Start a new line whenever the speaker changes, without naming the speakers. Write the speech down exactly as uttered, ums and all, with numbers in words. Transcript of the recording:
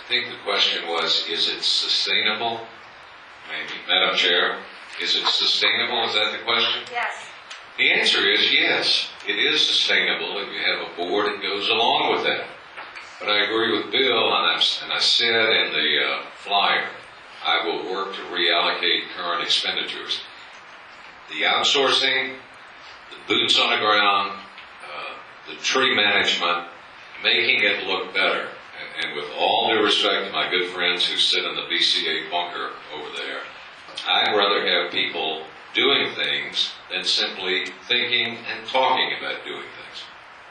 I think the question was, is it sustainable? Maybe. Madam Chair, is it sustainable? Is that the question?
Yes.
The answer is yes. It is sustainable if you have a board that goes along with that. But I agree with Bill, and, I've, and I said in the uh, flyer, I will work to reallocate current expenditures. The outsourcing, the boots on the ground, uh, the tree management, making it look better. And, and with all due respect to my good friends who sit in the B C A bunker over there, I'd rather have people doing things than simply thinking and talking about doing things.